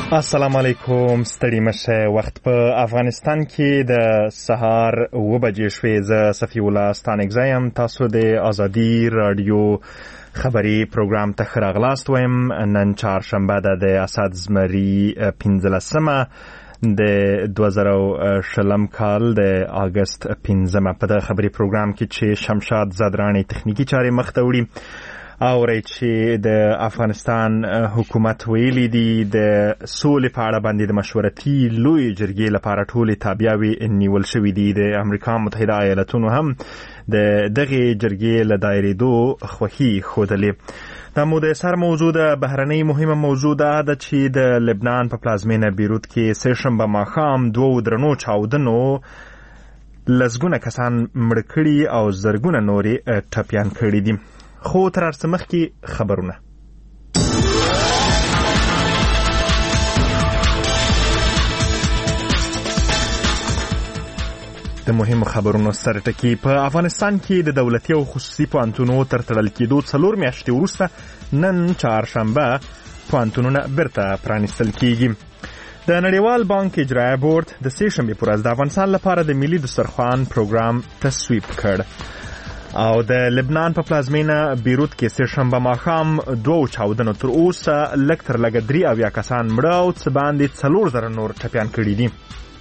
السلام علیکم. ستړي مشه. وخت په افغانستان کې د سهار 9 بجې شوې. زه صفی الله ستانکزی یم. تاسو د ازادي رادیو خبری پروګرام ته ښه راغلاست وایم. نن چهارشنبه ده د اسد زمري 15مه د 2020 کال د اگست 15مه. په دغه خبری پروګرام کې چې شمشاد زادرانی تخنیکی چارې مخ ته وړي او چې د افغانستان حکومت ویلي دي د سولې په اړه باندې د مشورتي لوی جرګې لپاره ټولې تابعیاوې نیول شوې دي. د امریکا متحده ایالاتونو هم د دغه جرګې له دایریدو خوښي ښودلې. دا د سر موضوع د بهرنۍ مهمه موضوع ده چې د لبنان په پلازمینه بیروت کې سهشنبه ماښام 2 درنو چاودنو لسګونه کسان مړه کړي او زرګونه نورې ټپیان کړي دي. خو تر هرڅه مخکې خبرونه. د مهمو خبرونو سره ټکی. په افغانستان کې د دولتي او خصوصي پوهنتونونو تر تړل کېدو 4 میاشتې وروسته نن چهارشنبه پوهنتونونه بیرته پرانیستل کېږي. د نړیوال بانک اجرایه بورډ د سهشنبې په ورځ د افغانستان لپاره د ملي دسترخوان پروګرام تصویب کړ او د لبنان په پلازمینه بیروت کې سهشنبه ماښام 2 چاودنو تر اوسه لږ تر لږه 3 کسان مړه او څه باندې 4000 نور ټپیان کړي دي.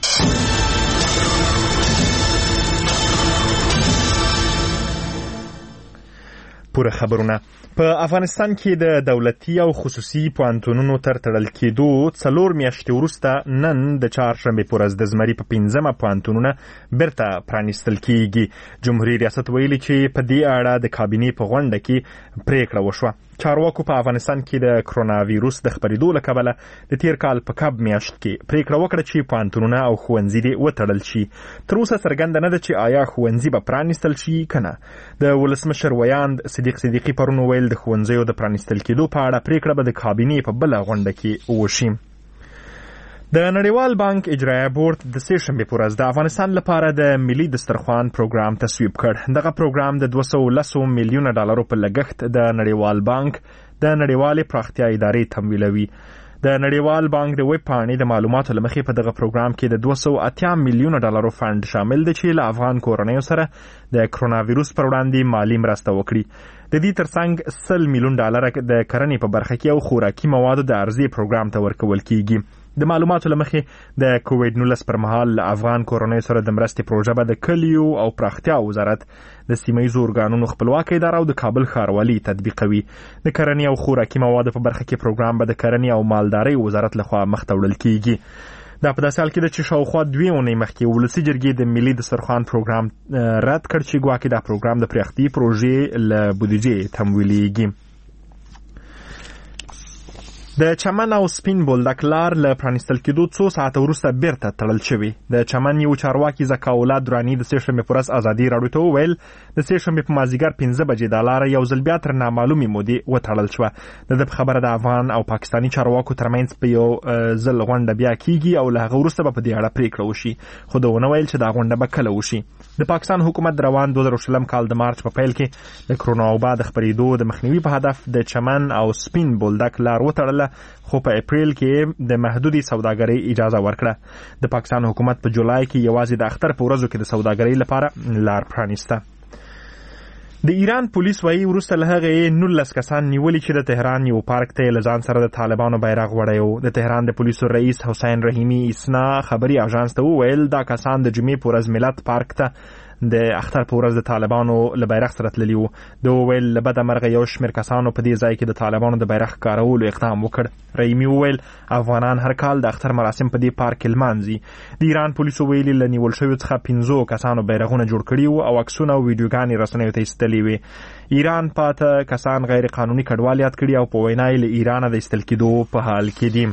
پوره خبرونه. په افغانستان کې د دولتي او خصوصي پوهنتونونو تر تړل کېدو 4 میاشتې وروسته نن د چهارشنبې په ورځ د زمري په 15مه پوهنتونونه بیرته پرانیستل کېږي. جمهوریت ریاست ویلي چې په دې اړه د کابینې په غونډه کې پریکړه وشوه. چارواکو په افغانستان کې د کرونا ویروس د خپرېدو له کبله د تیر کال په کب میاشت کې پریکړه وکړه چې پوهنتونونه او ښوونځي دې وتړل شي. تر اوسه څرګنده نه ده چې آیا ښوونځي به پرانیستل شي که نه. د ولسمشر ویاند صدیق صدیقي پرون ویل د ښوونځیو د پرانیستل کېدو په اړه پریکړه به د کابینې په بله غونډه کې وشي. د نړیوال بانک اجرایه بورډ د سهشنبې په ورځ د افغانستان لپاره د ملي دسترخوان پروګرام تصویب کړ. دغه پروګرام د 210 میلیونه ډالرو په لګښت د نړیوال بانک د نړیوالې پراختیا ادارې تمویلوي. د نړیوال بانک د ویب پاڼې د معلوماتو له مخې په دغه پروګرام کې د 280 میلیونه ډالرو فند شامل دی چې له افغان کورنیو سره د کرونا ویروس پر وړاندې مالی مرسته وکړي. د دې ترڅنګ 100 میلیون ډالر د کرنې په برخه کې او خوراکي موادو د عرضې پروګرام ته ورکول کیږي. د معلوماتو له مخې د کووډ 19 پر مهال له افغان کورنیو سره د مرستې پروژه به د کلیو او پراختیا وزارت د سیمه‌ییزو ارګانونو خپلواکه اداره او د کابل ښاروالي تطبیقوي. د کرنې او خوراکي موادو په برخه کې پروګرام به د کرنې او مالدارۍ وزارت لخوا مخ ته وړل کیږي. دا په داسې حال کې ده چې شاوخوا 2 اونۍ مخکې ولسي جرګې د ملي دسترخوان پروګرام رد کړ چې ګواکې دا پروګرام د پراختي پروژې له بودیجې تمویلیږي. د چمن او سپین بولدک لار له پرانیستل کېدو 2 ساعته وروسته بیرته تړل شوې. د چمن یو چارواکي زکاولا درانی د سهشنبې په ورځ ازادي راډیو ته وویل د سهشنبې په مازدیګر 15 بجې دا لاره یو ځل بیا تر نامعلومې مودې وتړل شوه. د خبره د افغان او پاکستاني چارواکو ترمنځ په یو ځل غونډه بیا کیږي او له هغه وروسته به په دې اړه پریکړه وشي. خو دا ونه ویل چې دا غونډه به کله وشي. د پاکستان حکومت د روان 2020 کال د مارچ په پیل کې د کرونا وبا د خپرېدو د مخنیوي په هدف د چمن او سپین بولدک لار وتړله، خو په اپریل کې د محدودي سوداګرۍ اجازه ورکړه. د پاکستان حکومت په جولای کې یوازې د اختر په ورځو کې د سوداګرۍ لپاره لار پرانیسته. د ایران پولیس وايي وروسته له هغې 19 کسان نیولي چې د تهران یو پارک ته له ځان سره د طالبانو بیرغ وړی و. د تهران د پولیسو رئیس حسین رحیمي اسنا خبري اژانس ته وویل دا کسان د جمعې په ورځ ملت پارک ته د اختر په ورځ د طالبانو له بیرغ سره تللي وو. د وویل له بده مرغه یو شمېر کسانو په دې ځای کې د طالبانو د بیرغ کارولو اقدام وکړ. رحیمي وویل افغانان هر کال د اختر مراسم په دې پارک کې لمانځي. د ایران پولیسو ویلي له نیول شویو څخه 15 کسانو بیرغونه جوړ کړي وو او عکسونه او ویډیوګانې رسنیو ته ایستلې وې. ایران پاته کسان غیر قانوني کډوال یاد کړي او په وینا یې له ایرانه د ایستل کېدو په حال کې دي.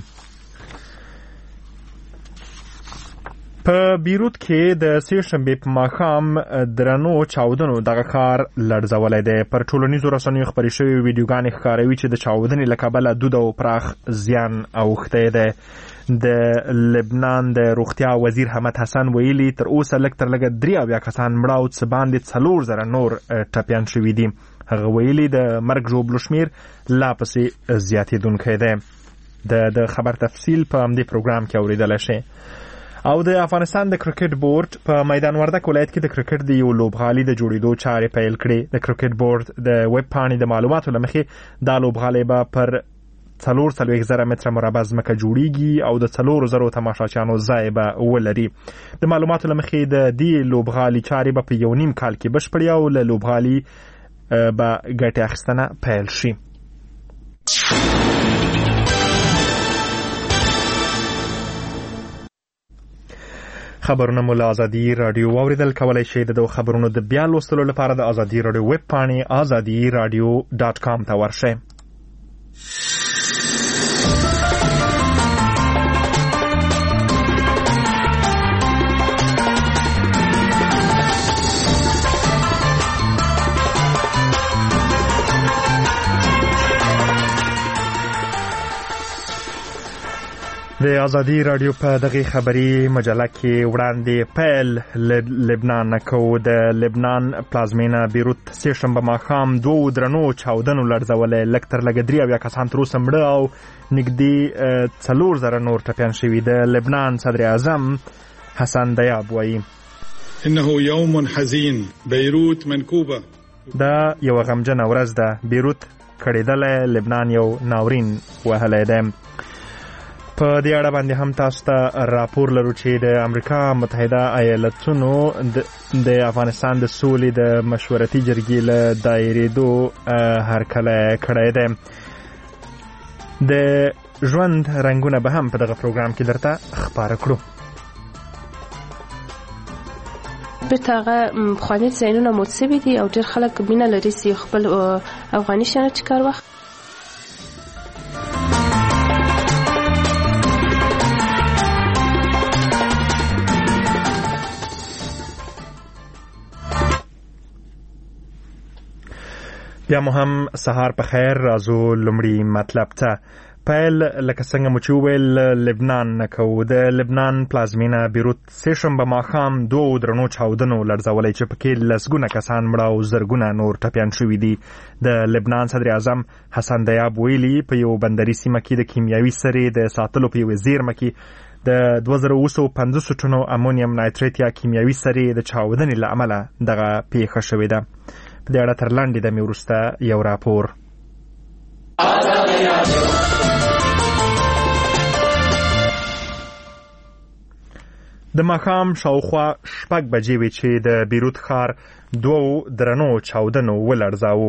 په بیروت کې د سهشنبې په ماښام درنو چاودنو دغه ښار لړزولی دی. پر ټولنیزو رسنیو خپرې شوې ویډیوګانې ښکاروي چې د چاودنې له کبله دود او پراخ زیان اوښتی دی. د لبنان د روغتیا وزیر حمد حسن ویلي تر اوسه لږ تر لږه 3 کسان مړه او څه باندې 4000 نور ټپیان شوي دي. هغه ویلي د مرګ ژوبلو شمېر لا پسې زیاتېدونکی دی. د خبر تفصیل په همدې پروګرام کې اوریدلی شئ. او د افغانستان د کرکټ بورډ په میدان وردک ولایت کې د کرکټ د یو لوبغالي د جوړېدو چارې پیل کړې. د کرکټ بورډ د ویب پاڼې د معلوماتو له مخې دا لوبغالی به پر 4,000 متره مربع ځمکه جوړیږي او د 4,000 تماشاچیانو ځای به ولري. د معلوماتو له مخې د دې لوبغالي چارې به په 1.5 کال کې بشپړې او له لوبغالي به ګټې اخیستنه پیل شي. خبرونه مو له ازادي رادیو واوریدل. کولی شئ د خبرونو د بیا لوستلو لپاره د ازادي رادیو ویب پاڼې azadiradio.com ته ورشئ. د ازادي رادیو په دغه خبري مجله کې وړاندې پیل لبنان نه کوو. د لبنان پلازمینه بیروت سه شنبه ماښام 2 درنو چاودنو لړزولې. لږ تر لږه 3 کسان تر اوسه مړه او نږدې 4,000 نور ټپیان شوي. د لبنان صدر اعظم حسن دیاب وایي انه یوم حزین بیروت منکوبه. دا یو غمجنه ورځ ده. بیروت کړېدلی، لبنان یو ناورین وهلی دی. په دې اړه باندې هم تاسو ته راپور لرو چې د امریکا متحده ایالتونو د افغانستان د سولې د مشورتي جرګې له دایرېدو هرکلی کړی دی. د ژوند رنګونه به هم په دغه پروګرام کې درته خپاره کړو. بیرته هغه پخواني ځایونه مات سوي دي او ډېر خلک مینه لري چې خپل افغاني شیان چې کار وخت بیا مو هم سهار په خیر. راځو لومړي مطلب ته. پیل لکه څنګه مو چې وویل لبنان نه کوو. د لبنان پلازمینه بیروت سه شنبه ماښام 2 درنو چاودنو لړزولی چې پکې لسګونه کسان مړه او زرګونه نور ټپیان شوي دي. د لبنان صدر اعظم حسن دیاب ویلي په یو بندري سیمه کې د کیمیاوي سرې د ساتلو په یوې زیرمه کې د 2,250 ټنو امونیم نایتریت یا کیمیاوي سرې د چاودنې له امله دغه پیښه شوې ده. په دې اړه تر لاندې د مې وروسته یو راپور. د ماښام شاوخوا 6 بجې وې چې د بیروت ښار 2 درنو چاودنو ولړزاوه.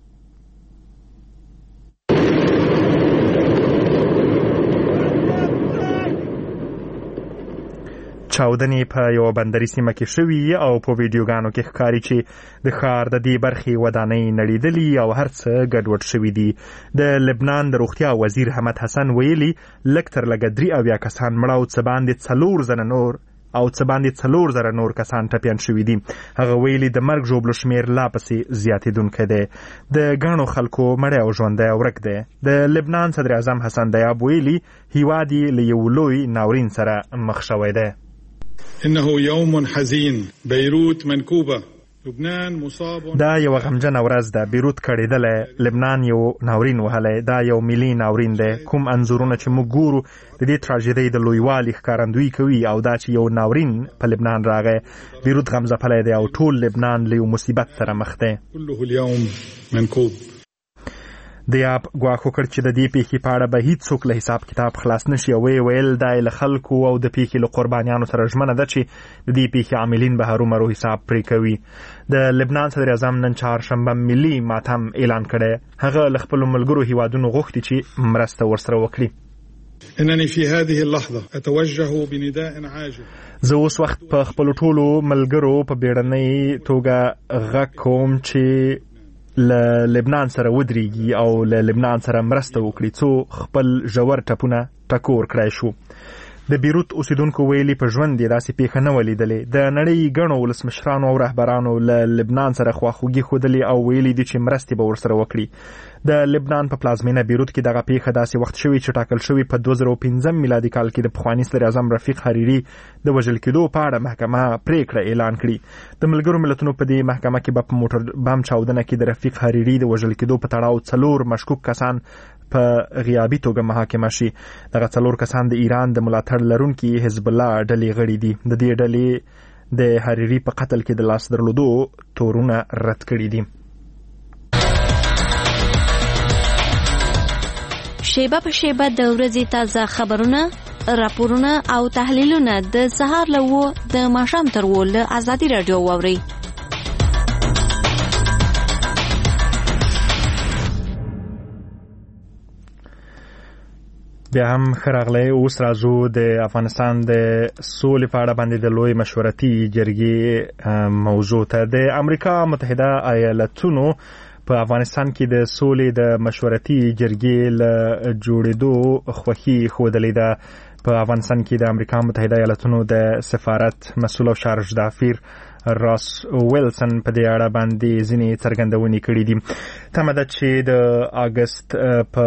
چاودنې په یو بندري سیمه کې شوي او په ویډیوګانو کې ښکاري چې د ښار د دې برخې ودانۍ نړېدلي او هر څه ګډوډ شوي دي. د لبنان د روغتیا وزیر حمد حسن ویلي لږ تر لږه 3 کسان مړه او څه باندې 4,000 نور کسان ټپیان شوي دي. هغه ویلي د مرګ ژوبلو شمیر لا پسې زیاتېدونکی دی. د ګڼو خلکو مړی او ژوندی ورک دی. د لبنان صدر اعظم حسن دیاب ویلي هیواد یې له یو لوی ناورین سره مخ شوی دی. انه یوم حزین بیروت منکوبه. لبنان مصاب. دا یو غمجنه ورځ ده. بیروت کړېدلی، لبنان یو ناورین وهلی. دا یو ملي ناورین دی. کوم انځورونه چې موږ ګورو د دې تراژیدۍ د لویوالي ښکارندویي کوي او دا چې یو ناورین په لبنان راغی. بیروت غمځپلی دی او ټول لبنان له یو مصیبت سره مخ دی. كله اليوم منكوب. دیاب ګواښ وکړ چې د دې پیښې په اړه به هیڅوک له حساب کتاب خلاص نشي او ویل دا له خلکو او د پیښې له قربانیانو سره ژمنه ده چې د دې پیښې عاملین به هرومرو حساب پرې کوي. د لبنان صدر اعظم نن چهارشنبه ملي ماتم اعلان کړی. هغه له خپلو ملګرو هیوادونو غوښتي چې مرسته ورسره وکړي. انني في هذه اللحظه اتوجه بنداء عاجل. زه اوس وخت په خپلو ټولو ملګرو په بیړنۍ توګه غږ کوم چې له لبنان سره ودرېږي او له لبنان سره مرسته وکړي څو خپل ژور ټپونه ټکور کړای شو. د بیروت اوسیدونکو ویلي په ژوند یې داسې پیښه نه ولیدلې. د نړۍ ګڼو ولسمشرانو او رهبرانو له لبنان سره خواخوږي ښودلې او ویلي دي چې مرستې به ورسره وکړي. د لبنان په پلازمینه بیروت کې دغه پیښه داسې وخت شوې چې ټاکل شوې په 2015 میلادي کال کې د پخواني صدر اعظم رفیق حریري د وژل کېدو په اړه محکمه پریکړه اعلان کړي. د ملګرو ملتونو په دې محکمه کې په موټر بم چاودنه کې د رفیق حریري د وژل کېدو په تړاو 4 مشکوک کسان په غیابي توګه محاکمه شي. دغه 4 کسان د ایران د ملاتړ لرونکي حزب الله ډلې غړي دي. د دې ډلې د حریری په قتل کې د لاس درلودو تورونه رد کړي دي. شیبه په شیبه د ورځې تازه خبرونه، راپورونه او تحلیلونه د سهار له 9 د ماښام تر 10 له ازادي رادیو واورئ. بیا هم خراغلی اوس راځو د افغانستان د سولې په اړه باندې د لوی مشورتي جرګې موضوع ته. د امریکا متحده ایالتونو په افغانستان کې د سولې د مشورتي جرګې له جوړېدو خوښي ښودلې ده. په افغانستان کې د امریکا متحده ایالتونو د سفارت مسؤل او شارج دافیر راس ویلسن په دې اړه باندې ځینې څرګندونې کړې دي. تمه ده چې د اگست په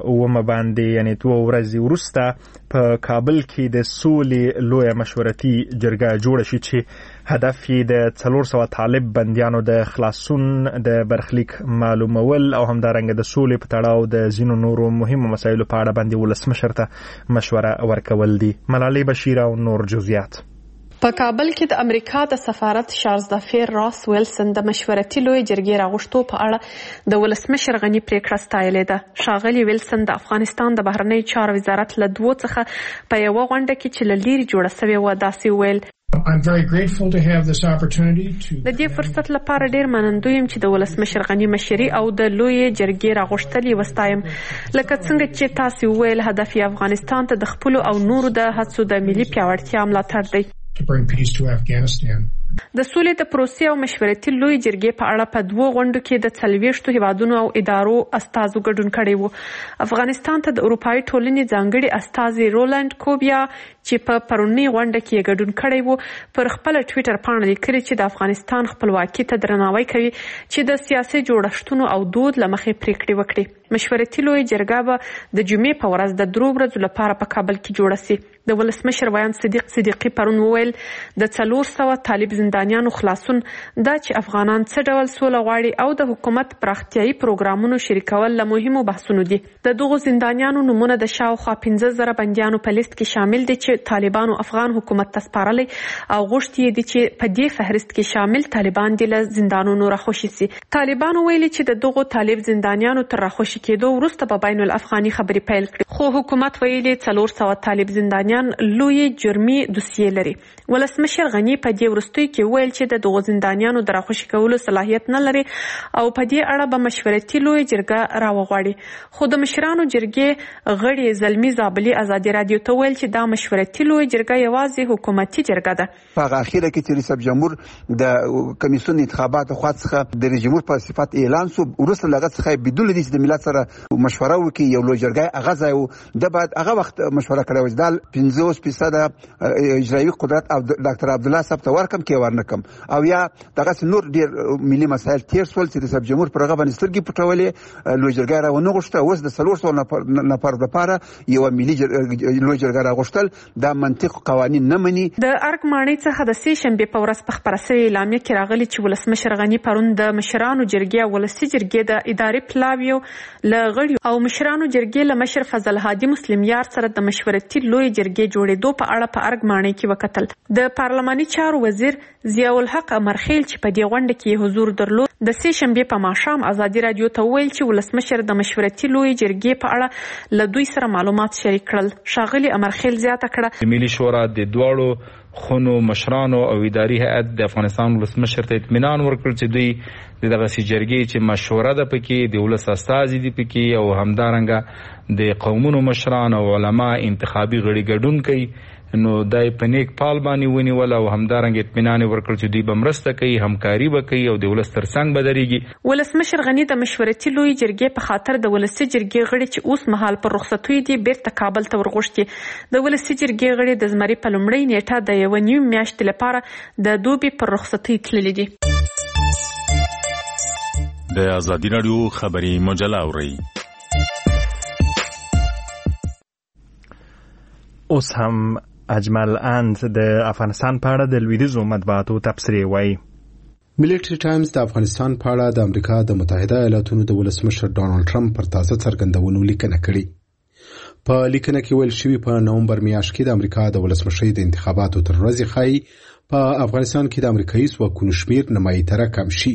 9 باندې یعنی 2 ورځې وروسته په کابل کې د سولې لوی مشورتي جرګه جوړه شي چې هدف یې د 400 طالب بندیانو د خلاصون د برخلیک معلومول او همدارنګه د سولې په تړاو د ځینو نورو مهمو مسایلو په اړه باندې ولسمشر ته مشوره ورکول دي. ملالۍ بشیر او نور جزئیات. په کابل کې د امریکا د سفارت شارج دافیر راس ویلسن د مشورتي لوی جرګې راغوښتو په اړه د ولسمشر غني پریکړه ستایلې ده. ښاغلي ویلسن د افغانستان د بهرنی چارو وزارت له 2 څخه په یو غونډه کې چې له لرې جوړه شوې و داسې ویل: I'm very grateful to have this opportunity to د دې فرصت لپاره ډیر منندوی یم چې د ولسمشر غني مشري او د لوی جرګې راغوښتلې وستایم. لکه څنګه چې تاسو ویل، هدف یې افغانستان ته د خپل او نورو د هڅو د ملي پیاوړتیا ملاتړ دی. to bring peace to Afghanistan. د سولې د پروسې او مشورتي لوی جرګې په اړه په 2 غونډو کې د 40 هیوادونو او ادارو استازو ګډون کړی وو. افغانستان ته د اروپאי ټولنې ځانګړي استازي رولند کوبیا چې په پرونی غونډه کې ګډون کړی وو پر خپل ټوئیټر باندې لیکلي چې د افغانستان خپلواکي ته درناوی کوي چې د سیاسي جوړښتونو او دود لمخې پریکړې وکړي. مشورتي لوی جرګه به د جمعې په ورځ د 3 ورځو لپاره په کابل کې جوړه شي. د ولسمشر ویان صدیق صدیقی پرون وویل د 400 طالب زندانیانو خلاصون دا چې افغانان څه ډول سوله غواړي او د حکومت پراختیايي پروګرامونو شریکول له مهمو بحثونو دي. د دغو زندانیانو نمونه د شاوخوا 15,000 بندیانو په لیست کې شامل دي چې طالبانو افغان حکومت ته سپارلي او غوښتي دي چې په دې فهرست کې شامل طالبان دي له زندانونو راخوشي سي. طالبانو ویلي چې د دغو طالب زندانیانو تر راخوشي کېدو وروسته په بین الافغاني خبري پیل کړي، خو حکومت ویلي 400 طالب زندانیان لوی جرمي دوسیې لري. ولسمشر غني په دې وروستي کې ویل چې د دغو زندانیانو د راخوشي کولو صلاحیت نه لري او په دې اړه به مشورتي لوی جرګه راوغواړي. خو د مشرانو جرګې غړي زلمي زابلي ازادي رادیو ته ویل چې دا مشورتي لوی جرګه یوازې حکومتي جرګه ده. په اخیره کې چې رئیس جمهور د کمیسیون انتخابات خو څخه د رئیس جمهور په صفت اعلان سو ورسره لغت څخه بدون د ملت سره مشوره وکړي یو لوی جرګه هغه ځای د بعد هغه وخت مشوره کړو چې دال 50% اجرایي قدرت او ډاکټر عبد الله صاحب ته ورکم کې ورنکم او یا دغه نور ډیر ملي مسایل تیر سول چې رئیس جمهور پرغه باندې سترګې پټولې لوی جرګه راونه غوښته اوس د 300 نفر لپاره یو ملي لوی جرګه راغوښتل دا منطق قوانين نه مني. د ارګ مانی څخه د سې شنبه په ورځ په خبره سوي اعلامیه کې راغلي چې ولسمشر غني پرون د مشرانو جرګې او ولسي جرګې د ادارې پلاویو لغړي او مشرانو جرګې له مشر فضل هادي مسلم یار سره د مشورتي لوی جرګې جوړېدو په اړه په ارګ مانی کې وکتل. د پارلماني چارو وزیر ضیاء الحق امرخیل چې په دې غونډه کې حضور درلود د سې شنبه په ماښام ازادي رادیو ته ویل چې ولسمشر د مشورتي لوی جرګې په اړه له دوی سره معلومات شریک کړل. ښاغلي امرخیل زیاته کړه ملي شورا د دواړو خونو مشرانو او اداري هیئت د افغانستان ولسمشر ته اطمینان ورکړ چې دوی دغه سي جرګې چې مشوره ده پکې د ولس استازي دي پکې او همدارنګه د قومونو مشران او علما انتخابي غړي ګډون کوي نو دای په نیک پال باندې ونیول او همدارنګه اطمینان ورکړ چې دوی به مرسته کوي همکاري وکړي او د ولس ترڅنګ به درېږي. ولسمشر غني د مشورتي لوی جرګې په خاطر د ولسي جرګې غړي چې اوس مهال پر رخصتوي دي بیرته کابل ته ورغوښتي. د ولسي جرګې غړي د زمري په لومړۍ نیټه د 1 میاشتې لپاره د دوبي پر رخصتي تللي دي. د ازادي رادیو خبري مجله اورئ. اوس هم اجمل اند د افغانستان په اړه د لویدیځو مطبوعاتو تبصرې وایي. ملیټری ټایمز د افغانستان په اړه د امریکا د متحده ایالاتونو د ولسمشر ډانلډ ټرمپ پر تازه څرګندونو لیکنه کړې. په لیکنه کې ویل شوی په نومبر میاشت کې د امریکا د ولسمشرۍ د انتخاباتو تر ورځې ښایي په افغانستان کې د امریکایي ځواکونو شمېر نیمایي تره کم شي.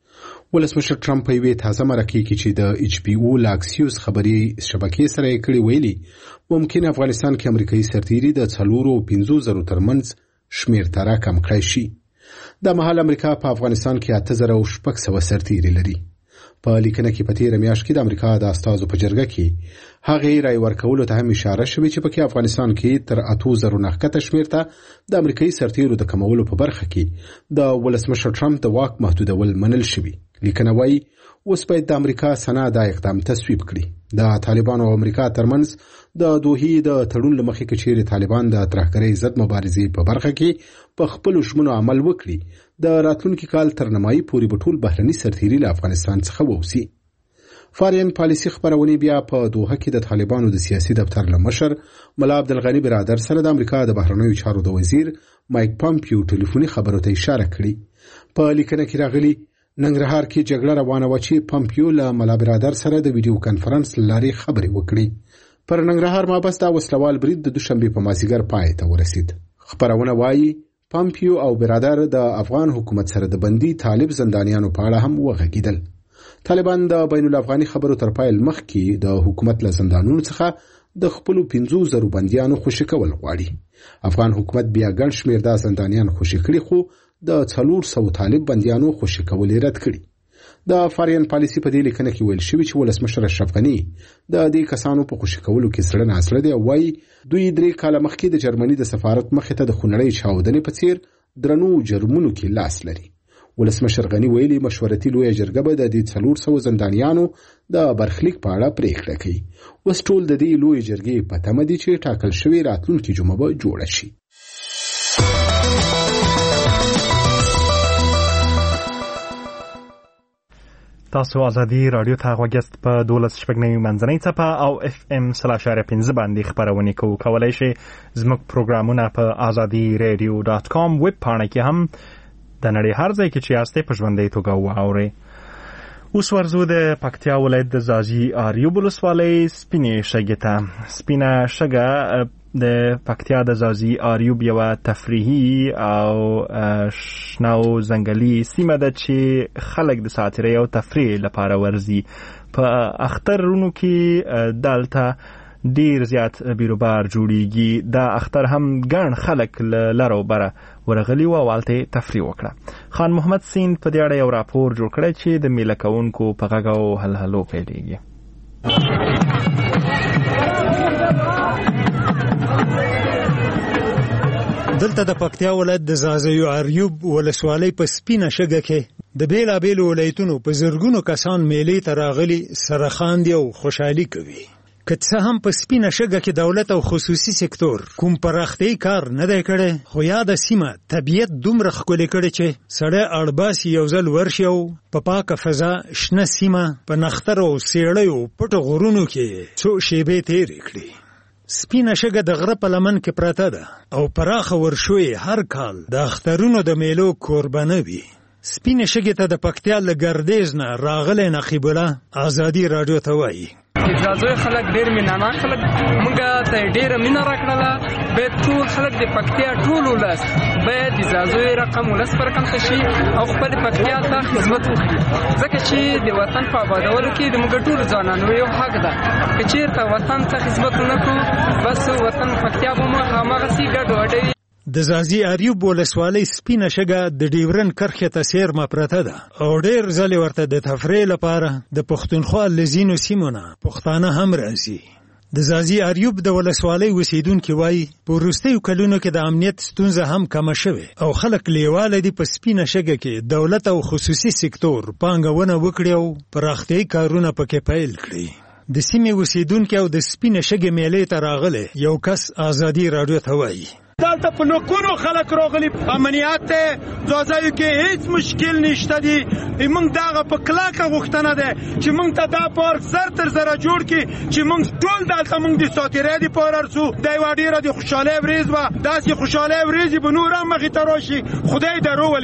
ولسمشر ټرمپ په یوې تازه مرکې کې چې د HBO له اکسیوس خبري شبکې سره یې کړې ویلي ممکن افغانستان کې امریکایي سرتیري د 4,500 ترمنځ شمېر تره کم کړی شي. د مهال امریکا په افغانستان کې 8,600 سرتیري لري. په لیکنه کې په تیره میاشت کې د امریکا د استازو په جرګه کې هغه رای ورکولو ته هم اشاره شوې چې پکې افغانستان کې تر 8,000 نه کته شمېر ته د امریکایي سرتیرو د کمولو په برخه کې د ولسمشر ټرمپ د واک محدودول منل شوی. لیکنه وايي اوس باید د امریکا سنا دا اقدام تصویب کړي. د طالبانو او امریکا ترمنځ د دوحې د تړون لمخې کې چیرې طالبان د ترهګرۍ ضد مبارزې په برخه کې په خپل ژمنو عمل وکړي د راتلونکي کال تر نیمایي پورې به ټول بهرني سرتیري له افغانستان څخه ووځي. فارین پالیسي خبرونه بیا په دوحه کې د طالبانو د سیاسي دفتر له مشر ملا عبدالغني برادر سره د امریکا د بهرنیو چارو د وزیر مایک پامپیو ټلیفوني خبرو ته اشاره کړې. په لیکنه کې راغلي ننګرهار کې جګړه روانه و چې پامپیو له ملا برادر سره د ویډیو کانفرنس لارې خبرې وکړي. پر ننګرهار مابس دا وسلوال برید د دوشنبه په مازیګر پای ته ورسید. خبرونه وايي پامپیو او برادر د افغان حکومت سره د بندي طالب زندانیانو په اړه هم وغږیدل. طالبان د بین الافغاني خبرو تر پایل مخکې د حکومت له زندانونو څخه د خپل 15,000 بنديانو خوشی کول غواړي. افغان حکومت بیا ګڼ شمېر د زندانیان خوشی کړي خو د 400 طالب بنديانو خوشی کول رد کړي. د فارین پالیسي په دې لیکنه کې ویل شوی چې ولسمشر اشرف غني د دې کسانو په خوشی کولو کې سره ناسره دی. وایي دوی 3 کاله مخکې د جرمني د سفارت مخې ته د خونړۍ چاودنې په څیر درنو جرمونو کې لاس لري. ولسمشر غني ویلي مشورتي لویه جرګه به د دې 400 زندانیانو د برخلیک په اړه پریکړه کوي. اوس ټول د دې لویه جرګې په تمه دي چې ټاکل شوی راتلونکي جمعه به جوړ شي. تاسو ازادي رادیو ته غوږیست په 12.9 منځنۍ څپه او FM 3.5 باندې خبرونه کولای شئ. زموږ پروګرامونه په azadiiradio.com ویب پاڼه کې هم د نړۍ هر ځای کې چې یاستئ په ژوندۍ توګه واورئ. اوس ورځو د پکتیا ولایت د ځاځي اریوب ولسوالۍ سپینې شګې ته. سپینه شګه د پکتیا د ځاځي اریوب یوه تفریحي او شنو ځنګلي سیمه ده چې خلک د ساتیرۍ او تفریح لپاره ورځي. په اخترونو کې دلته ډیر زیات بیروبار جوړیږي. دا اختر هم ګڼ خلک لرو بره ورغلي و والته تفریح وکړه. خان محمد سین په دې اړه یو راپور جوړ کړی چې د میله کوونکو په غږ او هلهلو پیلېږي. دلته د پکتیا ولایت د ځاځي اریوب ولسوالۍ په سپینه شګه کې د بیلابیلو ولایتونو په زرګونو کسان میلې ته راغلي سره خاندي او خوشحالي کوي. که څه هم په سپینه شګه کې دولت او خصوصي سکتور کوم پراختیايي کار نه دی کړی، خو یاده سیمه طبیعت دومره ښکلې کړې چې سړی اړباسي یو ځل ورشي او په پاکه فضا شنه سیمه په نختر او سیړیو پټو غرونو کې څو شیبې تېرې کړي. سپینه شګه د غره په لمن کې پرته ده او پراخه ورشوې هر کال د اخترونو د میلو کوربانه وي. سپینه شګې ته د پکتیا له ګردیز نه راغلی نقیب الله ازادي راډیو ته وایي ځاځي خلک ډېر مینانه خلک موږ ته ډېره مینه راکړله. باید ټول خلک د پکتیا ټول ولس باید د ځاځي رقم ولس پر کنته شي او خپل پکتیا ته خدمت وکړي، ځکه چې د وطن په آبادولو کې د موږ ټول ځوانانو یو حق ده. که چېرته وطن ته خدمت ونه کړو بس وطن پکتیا به مو هماغسې ګډوډوي. د ځاځي اریوب ولسوالۍ سپینه شګه د ډیورن کرښې ته څیرمه پرته ده او ډېر ځلې ورته د تفریح لپاره د پښتونخوا له ځینو سیمو نه پښتانه هم راځي. د ځاځي اریوب د ولسوالۍ اوسیدونکي وایي په وروستیو کلونو کې د امنیت ستونزه هم کمه شوې او خلک لیواله دي په سپینه شګه کې دولت او خصوصي سکتور پانګونه وکړي او پراختیايي کارونه پکې پیل کړي. د سیمې اوسیدونکي او د سپینه شګې میلې ته راغلی یو کس ازادي راډیو ته وایي دلته په لکونو خلک راغلي، امنیت ځاځیو کې هیڅ مشکل نشته دی. موږ دغه په کلکه غوښتنه ده چې موږ ته دا پارک زر تر زره جوړ کړي چې موږ ټول دلته موږ د ساتیرۍ دپاره رسو. دا یوه ډېره د خوشحالۍ ورځ وه، داسې خوشحالۍ ورځې به نور هم مخې ته راشي. خدای در وولي.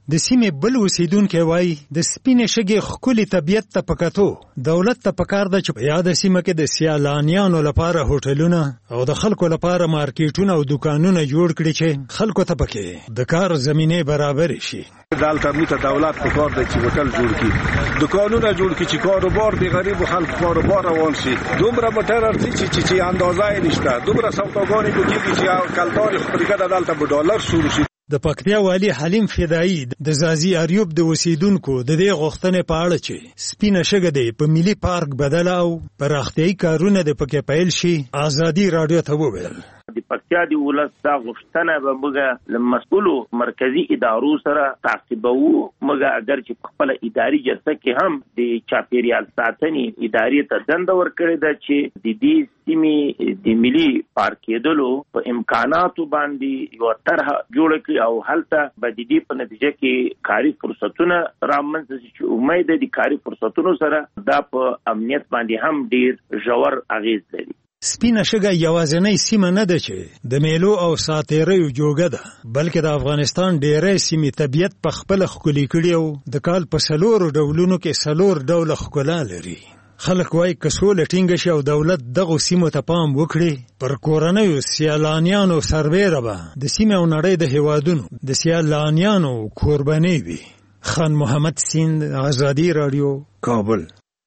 د سیمې بل اوسیدونکی وایي د سپینې شګې ښکلي طبیعت ته په کتو دولت ته پکار ده چې په یاده سیمه کې د سیلانیانو لپاره هوټلونه او د خلکو لپاره مارکیټونه او دکانونه جوړ کړي چې خلکو ته پکې د کار زمینې برابر شي. دلته موږ ته دولت په کار دی چې هوټل جوړ کړي، دکانونه جوړ کړي چې کاروبار د غریبو خلکو کاروبار روان شي. دومره موټر ارزي چې اندازه یې نشته، دومره سوداګانې پکې چې کلدار خپلګه دلته په ډالر شروع شي. د پکتیا والی حلیم فدایی د زازی اریوب د اوسیدونکو د دې غوښتنې په اړه چې سپینه شګه دی په ملي پارک بدله او پراختیایي کارونه د پکې پیل شي ازادي رادیو ته وویل. د پکتیا د ولس دا غوښتنه به موږ له مسؤلو مرکزی ادارو سره تعقیبوو. موږ اگر چې خپل اداري جلسه کې هم د چاپیریال ساتنې ادارې ته دنده ورکړې ده چې د دې سیمې د ملي پارک کېدلو په امکاناتو باندې یو طرح جوړ کړي او هلته به د دې په نتیجه کې کاري فرصتونه رامنځته شي چې امید دی کاري فرصتونو سره دا په امنیت باندې هم ډیر ژور اغیز لري. سپینه شګه یوازینۍ سیمه نه ده چې د میلو او ساتیریو جوګه ده، بلکې د افغانستان ډېرې سیمې طبیعت په خپل ښکلي کړي او د کال په 4 ډولونو کې 4 ډوله ښکلا لري. خلک وایي که سوله ټینګه شي او دولت دغو سیمو ته پام وکړي پر کورنیو سیلانیانو سربیره به د سیمې او نړۍ د هیوادونو د سیلانیانو کوربنۍ وي. خان محمد سیند، آزادي رادیو، کابل.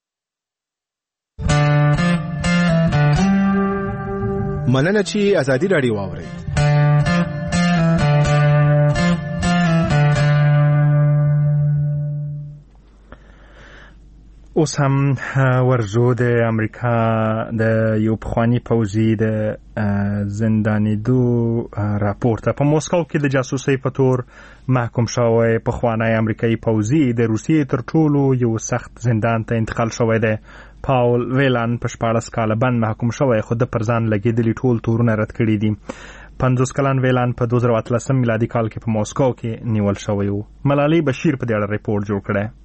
مننه چې آزادي رادیو واورئ. اوس هم ورزو د امریکا د یو پخوانی پوځي د زندانیدو راپورته په موسکو کې د جاسوسۍ په تور محکوم شوی پخوانی امریکایي پوځي د روسیې تر ټولو یو سخت زندان ته انتقال شوی دی. پاول ویلان په 14 کاله بند محکوم شوی خو د پر ځان لګېدلي ټول تورونه رد کړي دي. 50 کلن ویلان په 2013 میلادي کال کې په موسکو کې نیول شوی و. ملالۍ بشیر په دې اړه ریپورت جوړ کړی.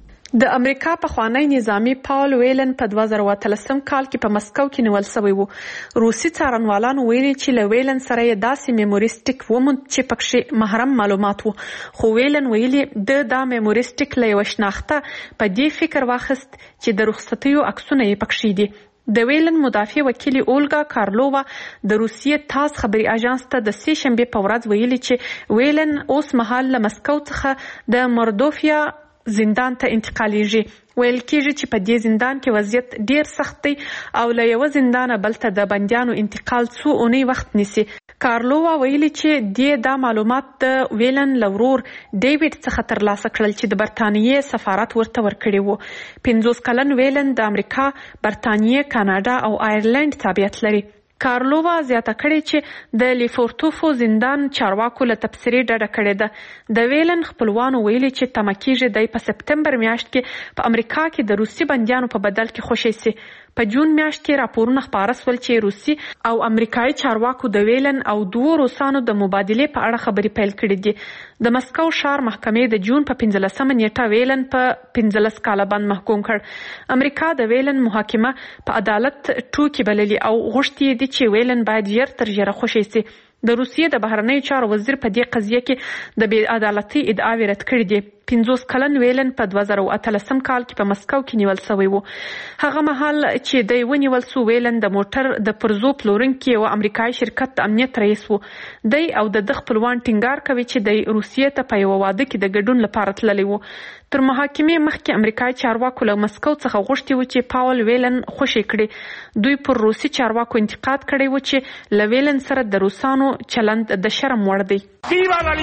د امریکا پخوانی نظامی پاول ویلن په 2013 کال کې په مسکو کې نیول شوی و. روسي څارنوالانو ویلي چې له ویلن سره یې داسې میموریسټیک وموند چې پکې محرم معلومات وو، خو ویلن ویلي دا میموریسټیک له یو شناخته په دې فکر واخیست چې د رخصتیو عکسونه یې پکې دي. د ویلن مدافع وکیل اولګا کارلووا د روسیې تاس خبري اژانس ته د سې شنبه په ورځ ویلي چې ویلن اوس مهال له مسکو څخه د مردوفیا زندان ته انتقالیږي. ویل کېږي چې په دې زندان کې وضعیت ډیر سخت دی او له یو زندانه بل ته د بندیانو انتقال څو اونۍ وخت نیسي. کارلووا ویلي چې دا معلومات د ویلن له ورور ډیوډ څخه ترلاسه کړل چې د برتانیې سفارت ورته ورکړی وو. 50 کلن ویلن د امریکا، برتانیې، کاناډا او آیرلند تابعیت لري. کارلووا زیاته کړې چې د لیفورتوفو زندان چارواکو له تبصرې ډډه کړې ده. د ویلن خپلوانو ویلي چې تمه کېږي دی په سپتمبر میاشت کې په امریکا کې د روسي بندیانو په بدل کې خوشی سي. په جون میاشت کې راپورونه خپاره سول چې روسي او امریکایي چارواکو د ویلن او دوه روسانو د مبادلې په اړه خبرې پیل کړې دي. د مسکو ښار محکمې د جون په 15 نیټه ویلن په 15 کاله بند محکوم کړ. امریکا د ویلن محاکمه په عدالت ټوکی بللي او غوښتي دي چې ویلن باید ژر تر ژره خوشی سي. د روسیې د بهرنیو چارو وزیر په دې قضیه کې د بې عدالتۍ ادعاوې رد کړې دي. 50 کلن ویلن په 2013 کال کې په مسکو کې نیول شوی و. هغه مهال چې دی ونیول شو ویلن د موټر د پرزو پلورونکي او امریکایي شرکت د امنیت رئیس و. دی او د خپلوان ټینګار کوي چې د روسیې ته په یو واده کې د ګډون لپاره تللی و. تر محاکمې مخکې امریکایي چارواکو له مسکو څخه غوښتي و چې پاول ویلن خوشی کړي. دوی پر روسي چارواکو انتقاد کړی و چې له ویلن سره د روسانو چلند د شرم وړ دی. ویوا لا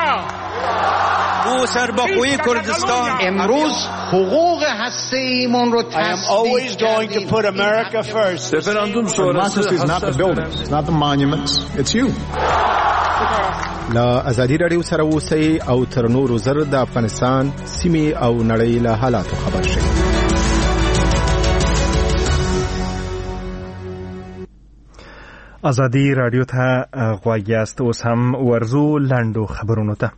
لیبرتا! او سرباخوی کردستان امروز حقوق هسته‌ایمون رو I am always going to put America first. Referendum sonrası is not the buildings, it's not the monuments, it's you. لا آزادي رادیو سره اوسئ او تر نورو زر د افغانستان سیمې او نړۍ له حالاتو خبر شئ. آزادي رادیو ته غوږ یاست. اوس هم ورزو لنډو خبرونو ته.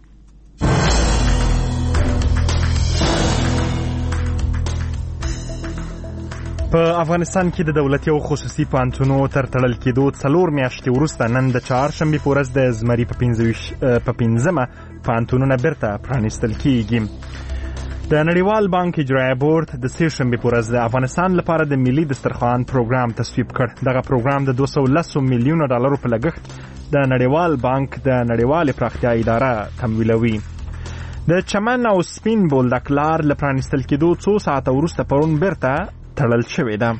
په افغانستان کې د دولتي او خصوصي پوهنتونو تر تړل کېدو 4 میاشتې وروسته نن د چهارشنبې په ورځ د زمري په 15مه پوهنتونونه بیرته پرانیستل کېږي. د نړیوال بانک اجرایه بورډ د سهشنبې په ورځ د افغانستان لپاره د ملي دسترخوان پروګرام تصویب کړ. دغه پروګرام د 210 میلیونه ډالرو په لګښت د نړیوال بانک د نړیوالې پراختیا اداره تمویلوي. د چمن او سپین بولدک لار له پرانیستل کېدو 2 ساعته وروسته پرون بیرته تړل شوې ده.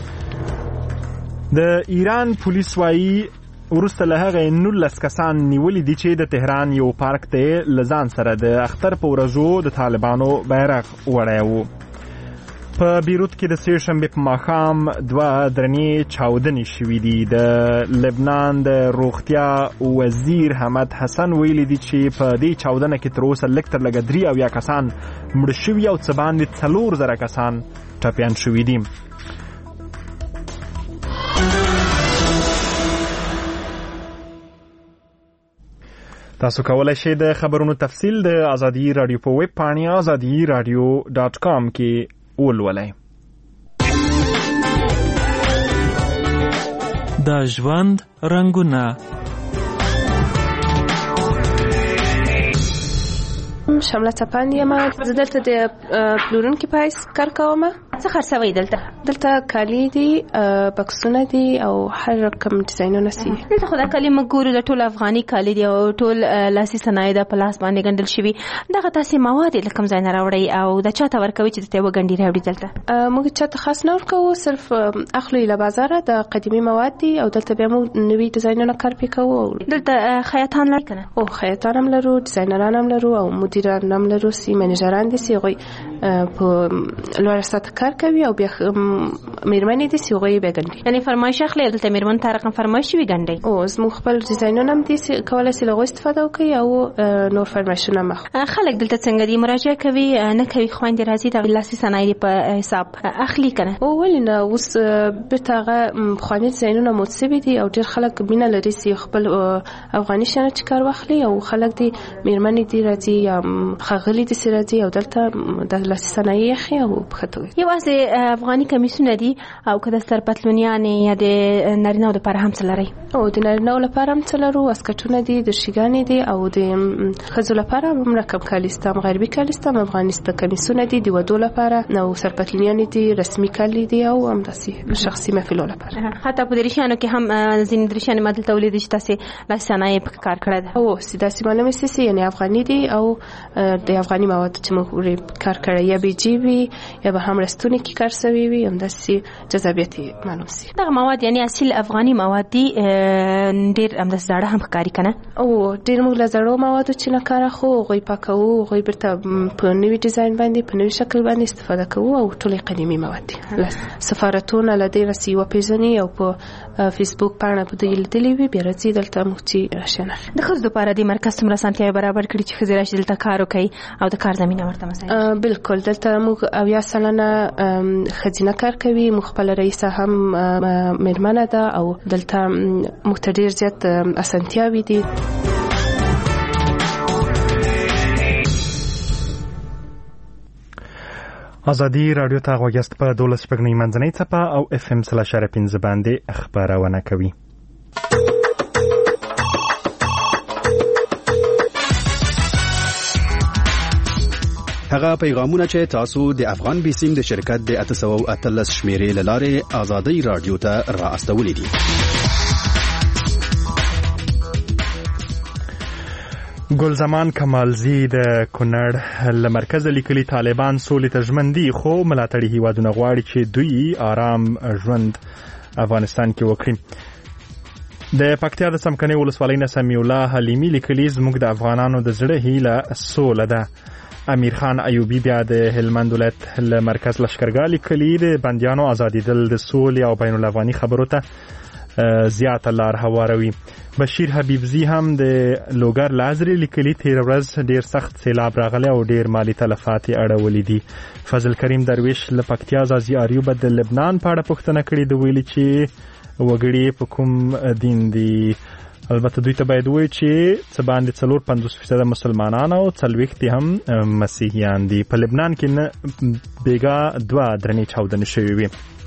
د ایران پولیس وایي وروسته له هغه 19 کسان نیولي دي چې د تهران یو پارک ته له ځان سره د اختر په ورځو د طالبانو بیرغ وړی و. په بیروت کې د سهشنبې په ماښام 2 درنې چاودنې شوي دي. د لبنان د روغتیا وزیر حمد حسن ویلي دي چې په دې چاودنه کې تر اوسه لږ تر لږه 3 کسان مړه شوي او څه باندې 4,000 کسان ټپیان شوي دي. تاسو کولای شئ د خبرونو تفصیل د ازادي رادیو په ویب پاڼې azadiradio.com کې ولولئ. د ژوند رنګونه شمله چپاند یم. زه دلته د پلورونکي په حیث کار کوم. څه خرڅوئ دلته؟ کالي دي، بکسونه دي او هر رقم ډیزاینونه سي. دلته خو دا کالي موږ ګورو د ټول افغاني کالي دي او ټول لاسي صنایع ده، په لاس باندې ګنډل شوي. دغه تاسې مواد له کوم ځای نه راوړئ او د چاته ورکوئ چې درته وګنډي راوړي دلته؟ موږ چاته خاص نه ورکوو، صرف اخلو له بازاره. د قدیمي مواد دي او دلته بیا موږ نوي ډیزاینونه کار پې کوو. دلته خیاطان لرئ که نه؟ او خیاطان هم لرو، ډیزاینران هم لرو او مدیران هم لرو، منیجران دي چې هغوی په لوړه سطح کار کوي او بیا میرمنې دي چې هغوی بیا ګنډي. یعنې فرمایش اخلئ او دلته میرمنو ته رقم فرمایش وي ګنډئ؟ او زموږ خپل ډیزاینونه هم دي چې کولی شي له هغوی استفاده وکړي او نور فرمایشونه هم اخلو. خلک دلته څنګه دي؟ مراجعه کوي نه کوي؟ خویندې راځي د لاسي صنایع په حساب اخلي که نه؟ او ولې نه، اوس بیرته هغه پخواني ډیزاینونه مود سوي دي او ډېر خلک مینه لري چې خپل افغاني شیانو چې کار واخلي او خلک دي میرمنې دي راځي یا ښاغلي دي چې راځي او دلته د لاسي صنایع اخلي او پښتو. یوازې افغاني کمیسونه دي او که د ستر پتلونیانې یا د نارینه‌و لپاره هم څه لرئ؟ او د نارینه‌و لپاره هم څه لرو، اسکټونه دي، درشیګانې دي او د ښځو لپاره هم رقم کالي سته، غربي کالي سته، افغاني سته، کمیسونه دي د ودو لپاره او سر پتلونیانې دي، رسمي کالي دي او همداسې شخصي محفلو لپاره. حتی په دریشیانو کې هم ځینې دریشیانې ما دلته ولیدې چې تاسې لاسي صنایع پکې کار کړی ده. او داسې معلومې سي یعنې افغاني دي او د افغاني مواد چې موږ کار کړی یا بیجی وي یا به هم رستونې کې کار شوی وي، همداسې جذابیت معلوم سي. دغه مواد یعنې اصیل افغاني مواد دي، ډېر همداسې زاړه هم ښکاري که نه؟ او ډېر موږ له زړو موادو چې نه کار اخلو، هغوی پاکوو، هغوی بیرته په نوي ډیزاین باندې په نوي شکل باندې استفاده کوو او ټولې قدیمي مواد دي. سفارتونه له دې رسي وپېژني او په فیسبوک پاڼه په دوی لیدلې وي، بیا راځي دلته موږ چې راشي نه. د ښځو لپاره دې مرکز څومره اسانتیاوې برابر کړي چې ښځې راشي دلته کار وکړي او د کار زمینه ورته مساعد؟ بالکل، دلته موږ 80 سلنه ښځینه کار کوي. موږ خپله رئیسه هم میرمنه ده او دلته موږ ته ډېر زیات اسانتیاوې دي. ازادي رادیو ته غوږ یاست په 12 شپږنۍ منځنۍ څپه او FM 3.5 باندې خبرونه کوي. هغه پیغامونه چې تاسو د افغان بیسیم د شرکت د 813 شمیرې لاره ازادي رادیو ته را استولې دي. ګلزمان کمالزی د کونړ له مرکزه لیکلي طالبان سولې ته ژمن دي، خو ملاتړي هیوادونه غواړي چې دوی آرام ژوند افغانستان کې وکړي. د پکتیا د څمکنۍ ولسوالۍ نه سمیع الله حلیمي لیکلي زموږ د افغانانو د زړه هیله سوله ده. امیر خان ایوبی بیا د هلمند ولایت له مرکز لشکرګاه لیکلي د بندیانو ازادېدل د سولې او بین الافغاني خبرو ته زیاته لار هواروي. بشیر حبیبزی هم د لوګر لازري لیکلي تیر ورځ ډیر سخت سیلاب راغلی او ډیر مالی تلفات اړولې دي. فضل کریم درویش له پکتیا ازازي اریوب د لبنان په اړه پوښتنه کړې د ویلي چې وګړي په کوم دین دي. البته دوی ته باید وایي چې څه باندې 4-50% مسلمانان او 40% هم مسیحیان دي. په لبنان کې نه بیګا 2 درنې چاودنې شوې وي.